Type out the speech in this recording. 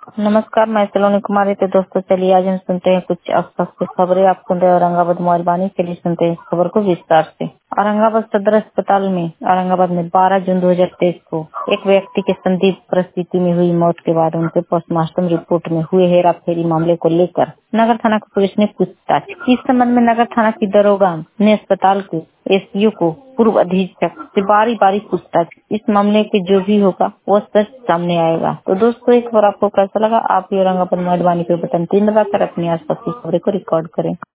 नमस्कार, मैं सलोनी कुमारी। तो दोस्तों चलिए आज हम सुनते हैं कुछ आसपास की खबरें। आप सुन रहे हैं औरंगाबाद मोबाइल वाणी। चलिए सुनते हैं इस खबर को विस्तार से। औरंगाबाद सदर अस्पताल में औरंगाबाद में 12 जून 2023 को एक व्यक्ति की संदिग्ध परिस्थिति में हुई मौत के बाद उनके पोस्टमार्टम रिपोर्ट में हुए हेराफेरी मामले को लेकर नगर थाना की पुलिस ने पूछताछ। इस संबंध में नगर थाना की दरोगा ने अस्पताल के एसपीओ को पूर्व अधीक्षक से बारी बारी पूछताछ। इस मामले के जो भी होगा वो सच सामने आएगा। तो दोस्तों एक बार आपको कैसा लगा, आप भी औरंगाबाद मोबाइल वाणी पे बटन 3 दबाकर अपने आसपास की खबरें को रिकॉर्ड करें।